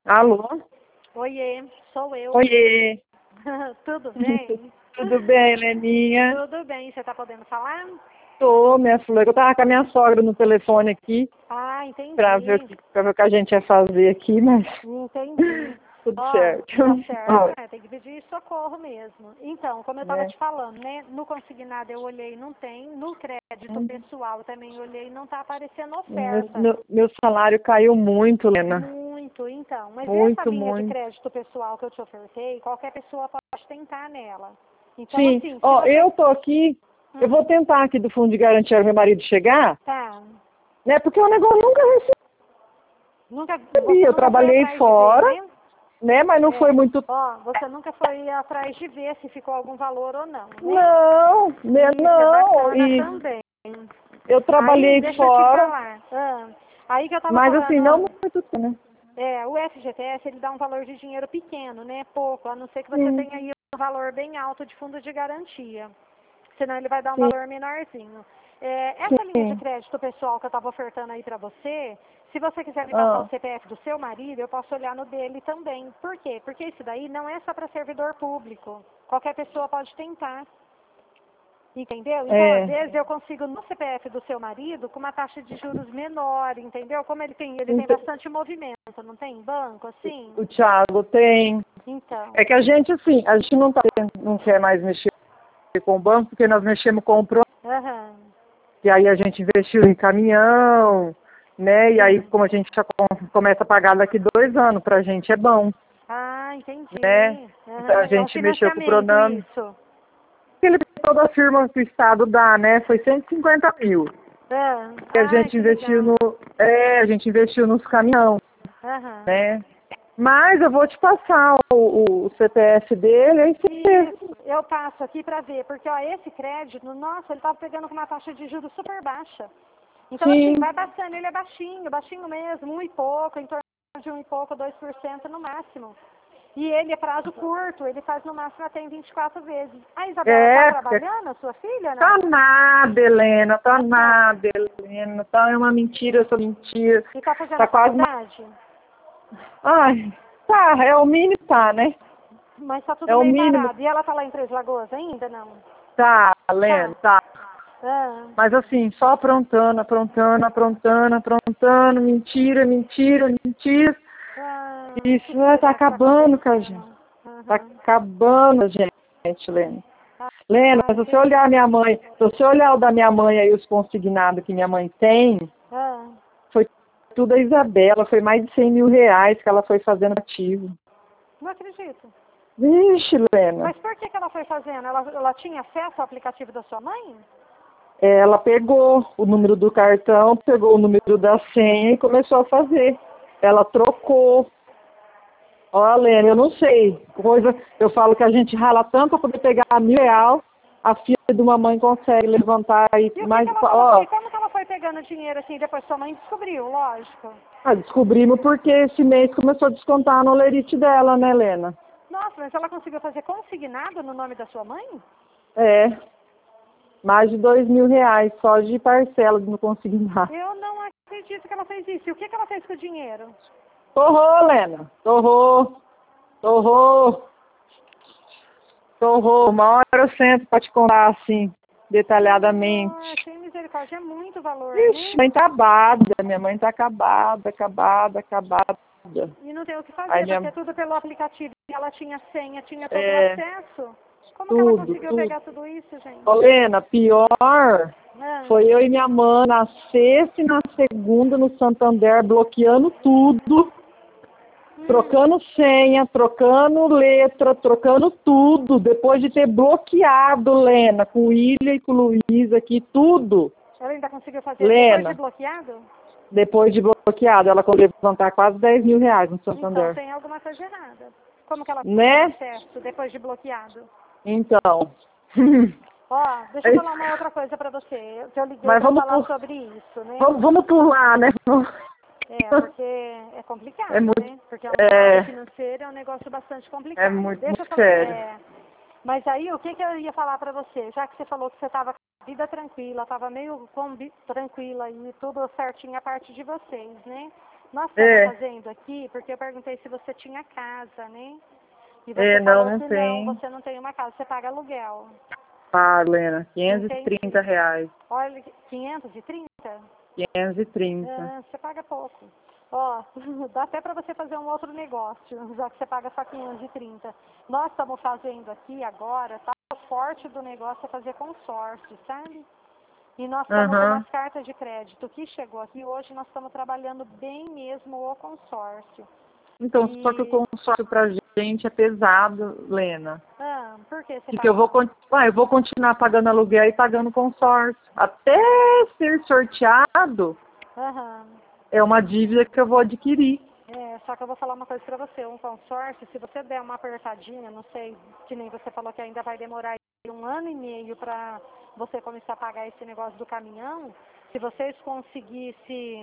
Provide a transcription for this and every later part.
Alô? Oiê, sou eu. Oiê. Tudo bem? Tudo bem, Leninha? Tudo bem, você tá podendo falar? Tô, minha filha. Eu tava com a minha sogra no telefone aqui Ah, entendi. pra ver o que a gente ia fazer aqui, mas Entendi. tudo Ó, certo. tá certo, Ó, tem que pedir socorro mesmo. Então, como eu tava né? te falando, né? No consignado eu olhei, não tem. No crédito pessoal eu também olhei, não tá aparecendo oferta. Meu salário caiu muito, Lena. Muito, então. Mas essa Muito, linha de muito. crédito pessoal que eu te ofertei, qualquer pessoa pode tentar nela. Então, Sim. assim, se Ó, você... eu tô aqui, eu vou tentar aqui do fundo de garantia ao meu marido chegar, Tá. né? Porque o negócio eu nunca recebi. Você Eu nunca foi trabalhei atrás de ver, fora, né? né? Mas não foi É. muito. Ó, você nunca foi atrás de ver se ficou algum valor ou não, né? Não, né? Isso é Não. bacana E também. eu Aí, trabalhei deixa eu te fora, falar. Aí que eu tava mas assim, não falando, muito, né? o FGTS, ele dá um valor de dinheiro pequeno, né? Pouco, a não ser que você Sim, tenha aí um valor bem alto de fundo de garantia. Senão ele vai dar um sim, valor menorzinho. Essa linha de sim. crédito pessoal que eu estava ofertando aí para você, se você quiser me passar o Ah, CPF do seu marido, eu posso olhar no dele também. Por quê? Porque isso daí não é só para servidor público. Qualquer pessoa pode tentar. Entendeu? Então, às é. vezes, eu consigo no CPF do seu marido com uma taxa de juros menor, entendeu? Como ele tem Então, bastante movimento, não tem banco, assim? o Thiago tem. Então, É que a gente, assim, a gente não quer mais mexer com o banco, porque nós mexemos com o PRO, aham, e aí a gente investiu em caminhão, né? E aí, sim. como a gente já começa a pagar daqui 2 anos, pra gente é bom, Ah, né? entendi. Então a Aham, é um gente mexeu com o financiamento Pronam. isso. Ele toda a firma que o Estado dá, né? Foi 150 mil. E a Ah, gente que investiu legal. a gente investiu nos caminhão, Aham. né? Mas eu vou te passar o CPF dele, aí você... Isso, eu passo aqui para ver, porque ó, esse crédito, nossa, ele estava pegando com uma taxa de juros super baixa. Então, assim, Sim, vai passando, ele é baixinho, baixinho mesmo, um e pouco, em torno de 1 e pouco, 2% no máximo. E ele é prazo curto, ele faz no máximo até em 24 vezes. A Isabela está porque trabalhando, a sua filha, tá não? nada, Helena, tá Ah, tá. nada, Helena, tá, é uma mentira essa mentira. E está fazendo Tá a quase uma... faculdade? Ai, tá, é o mínimo, tá, né? Mas está É tudo o meio mínimo, parado. E ela está lá em Três Lagoas ainda, não? tá, Tá. Helena, tá. Ah, Mas assim, só aprontando, aprontando, aprontando, aprontando, mentira, mentira, mentira. que Isso tá será que está acabando com a gente. acontecendo? Tá Aham. acabando, gente, Lena. Lena, Ah, se você olhar a entendi. minha mãe, se você olhar o da minha mãe aí, os consignados que minha mãe tem, Ah, foi tudo a Isabela, foi mais de 100 mil reais que ela foi fazendo ativo. não acredito. Vixe, Lena. Mas por que ela foi fazendo? Ela tinha acesso ao aplicativo da sua mãe? Ela pegou o número do cartão, pegou o número da senha e começou a fazer. Ela trocou. Ó, Lena, eu não sei. Eu falo que a gente rala tanto para poder pegar R$ 1.000, a filha de uma mãe consegue levantar e E o que mais. que ela colocou? Ó, E como que ela foi pegando dinheiro assim? Depois sua mãe descobriu, lógico. descobrimos porque esse mês começou a descontar no lerite dela, né, Lena? Nossa, mas ela conseguiu fazer consignado no nome da sua mãe? É, mais de R$ 2.000 só de parcela no consignado. Eu não acredito que ela fez isso. E o que que ela fez com o dinheiro? Torrou, Lena. Torrou. Torrou. Torrou. Uma hora eu sento para te contar assim, detalhadamente. Nossa, misericórdia, é muito valor, Ixi, né? mãe tá acabada. Minha mãe tá acabada, acabada, acabada. E não tem o que Aí fazer, porque minha... é tudo pelo aplicativo. E ela tinha senha, tinha todo o É, acesso. Como que ela tudo, conseguiu tudo. pegar tudo isso, Ô, gente? Lena, pior Ah, foi eu e minha mãe na sexta e na segunda no Santander, bloqueando tudo, hum. trocando senha, trocando letra, trocando tudo, depois de ter bloqueado, Lena, com o William e com o Luiz aqui, tudo. Ela ainda conseguiu fazer depois de Lena, bloqueado? depois de bloqueado, ela conseguiu levantar quase R$ 10.000 no Então Santander. tem alguma coisa errada. Como que ela teve Né? acesso depois de bloqueado? Então. Ó, deixa eu falar uma outra coisa pra você. Que eu liguei Mas pra vamos, falar sobre isso, né? vamos pular, né? Porque é É complicado, muito, né? Porque na área é, financeira é um negócio bastante é complicado. muito, Deixa eu muito falar. sério. Mas aí, o que que eu ia falar pra você? Já que você falou que você tava com a vida tranquila, tava meio tranquila e tudo certinho a parte de vocês, né? Nós estamos fazendo aqui, porque eu perguntei se você tinha casa, né? E você Não, falou não que tem. não, você não tem uma casa, você paga aluguel. Lena, R$ 530. Olha, 530? 530. Você paga pouco. Ó, dá até para você fazer um outro negócio, já que você paga só 530. Nós estamos fazendo aqui agora, tá? O forte do negócio é fazer consórcio, sabe? E nós estamos com umas cartas de crédito que chegou aqui hoje, nós estamos trabalhando bem mesmo o consórcio. Então, só que o consórcio pra gente é pesado, Lena. Por que você Porque eu vou continuar pagando aluguel e pagando consórcio. Até ser sorteado, é uma dívida que eu vou adquirir. Só que eu vou falar uma coisa pra você, um consórcio, se você der uma apertadinha, não sei, que nem você falou que ainda vai demorar 1 ano e meio pra você começar a pagar esse negócio do caminhão, se vocês conseguissem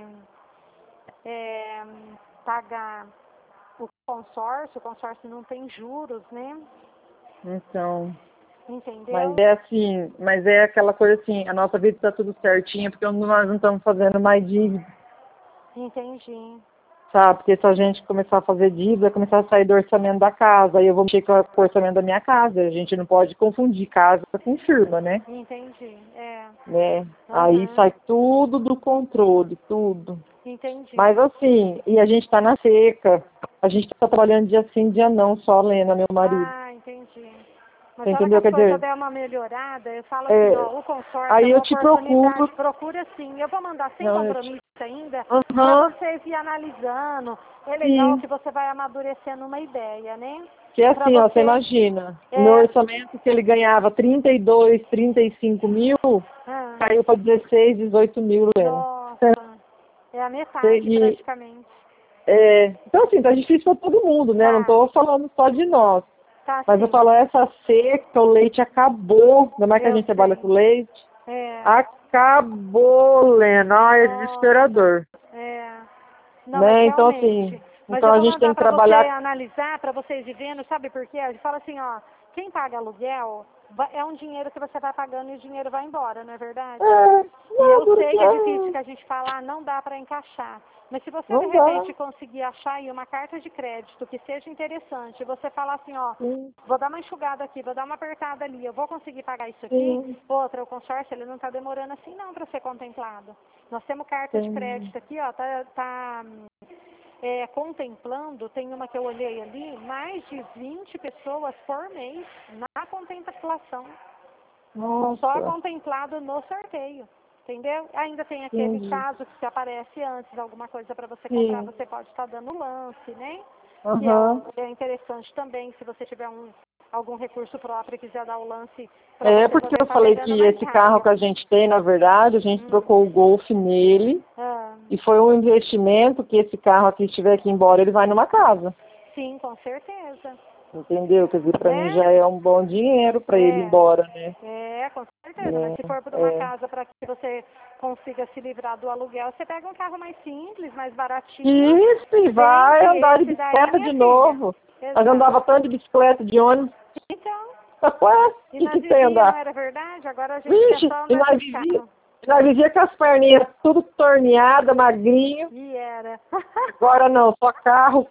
pagar o consórcio não tem juros, né? Então, entendeu? mas é aquela coisa assim, a nossa vida está tudo certinha, porque nós não estamos fazendo mais dívida. Entendi. Sabe? Porque se a gente começar a fazer dívida, começar a sair do orçamento da casa, aí eu vou mexer com o orçamento da minha casa. A gente não pode confundir casa com firma, né? Entendi, Né? Aí sai tudo do controle, tudo. Entendi. Mas assim, e a gente está na seca, a gente está trabalhando dia sim, dia não, só Lena, meu marido. Entendi. Mas você a hora entendeu? que a coisa der uma melhorada, eu falo assim, ó, o consórcio aí é uma eu te procuro. Procura sim. Eu vou mandar sem compromisso ainda, Aham. pra vocês ir analisando. É legal que você vai amadurecendo uma ideia, né? Que é assim, ó, você imagina, no orçamento que ele ganhava 32, 35 mil, caiu para 16, 18 mil, Lena. Nossa, é a metade praticamente. Então assim, tá difícil para todo mundo, né? Não tô falando só de nós. Mas eu falo, essa seca, o leite acabou, ainda mais que a gente trabalha com leite. Acabou, Lena, é desesperador. Não, né? mas Então realmente. assim, Mas então eu a vou gente tem mandar que para você trabalhar. analisar, para vocês ir vendo, sabe por quê? A gente fala assim, ó, quem paga aluguel é um dinheiro que você vai pagando e o dinheiro vai embora, não é verdade? E eu sei que é difícil que a gente falar, não dá para encaixar. Mas se você, de repente, conseguir achar aí uma carta de crédito que seja interessante, você falar assim, ó, vou dar uma enxugada aqui, vou dar uma apertada ali, eu vou conseguir pagar isso aqui, outra, o consórcio, ele não está demorando assim não para ser contemplado. Nós temos carta de crédito aqui, ó, tá contemplando, tem uma que eu olhei ali, mais de 20 pessoas por mês na contemplação. Nossa. Só contemplado no sorteio. Entendeu? Ainda tem aquele caso que se aparece antes alguma coisa para você comprar, você pode estar dando lance, né? Que é interessante também, se você tiver algum recurso próprio e quiser dar o lance. Porque eu falei que esse carro que a gente tem, na verdade, a gente trocou o Golf nele e foi um investimento que esse carro aqui, se tiver que ir embora, ele vai numa casa. Sim, com certeza. Entendeu? Quer dizer, para mim já é um bom dinheiro para ele ir embora, né? Com certeza. Mas se for para uma casa para que você consiga se livrar do aluguel, você pega um carro mais simples, mais baratinho. Isso, e vai andar de bicicleta de novo. A gente andava tanto de bicicleta, de ônibus. Então. Ué, E que tem andar? Não era verdade? Agora a gente quer só andar de carro. Nós vivia com as perninhas tudo torneadas, magrinho. E era. Agora não, só carro,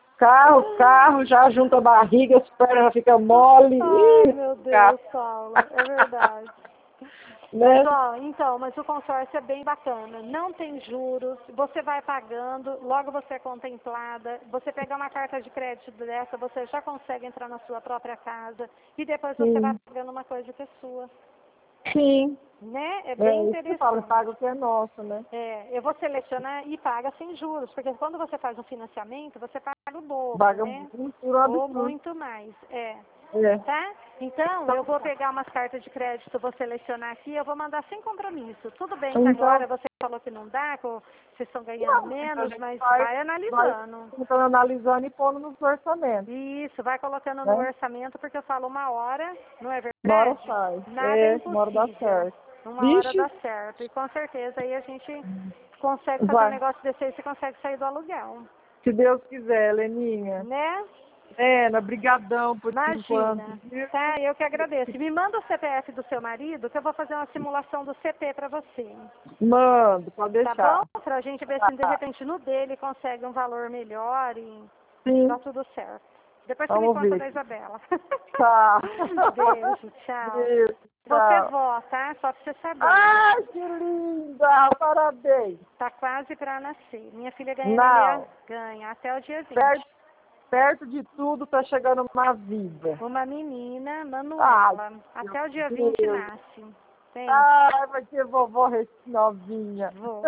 já junta a barriga, as pernas já ficam mole. Ai, meu Deus, Paula, é verdade. Né? Mas o consórcio é bem bacana. Não tem juros, você vai pagando, logo você é contemplada. Você pegar uma carta de crédito dessa, você já consegue entrar na sua própria casa e depois você vai pagando uma coisa que é sua. Sim. Né? É bem interessante. Fala, paga o que é nosso, né? Eu vou selecionar e paga sem juros, porque quando você faz um financiamento, você paga o dobro, paga né? Ou muito mais, Tá? Então, eu vou pegar umas cartas de crédito, vou selecionar aqui, eu vou mandar sem compromisso. Tudo bem que agora você falou que não dá, que vocês estão ganhando menos, mas vai analisando. Vai analisando e pondo nos orçamentos. Isso, vai colocando no orçamento, porque eu falo uma hora, não é verdade? Uma hora sai. Nada é impossível. Uma hora dá certo. Uma hora dá certo. E com certeza aí a gente consegue fazer um negócio desse aí, você consegue sair do aluguel. Se Deus quiser, Leninha. Né? Lena, brigadão por tudo Imagina. quanto, viu? Tá, eu que agradeço. Me manda o CPF do seu marido que eu vou fazer uma simulação do CT para você. Mando, pode Tá deixar. bom? Pra gente ver se de repente no dele consegue um valor melhor e Sim, tá tudo certo. Depois você me vamos conta ver. da Isabela. Tá. Beijo, tchau. Beijo, Você é tchau. vó, tá? Só pra você saber. Ai, que linda! Parabéns! Tá quase pra nascer. Minha filha ganha Não, ganha até o dia 20. perto de tudo tá chegando uma vida. Uma menina, Ai, Manuela. Até o dia meu 20 Deus. nasce. Tem? Ai, vai ser vovó novinha. Vou.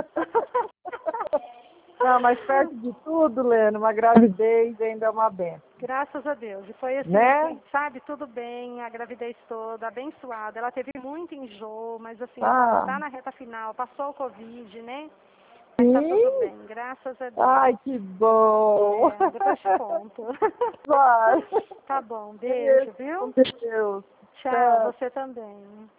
Não, mas perto de tudo, Lena, uma gravidez ainda é uma benção. Graças a Deus. E foi assim, Né? sabe, tudo bem, a gravidez toda, abençoada. Ela teve muito enjoo, mas assim, eu falo, Ah, tá na reta final, passou o Covid, né? Mas tá tudo bem, graças a Deus. ai, que bom. É, depois te conto. Vai. Tá bom, beijo, viu? Com Deus. Tchau, Tchau. você também.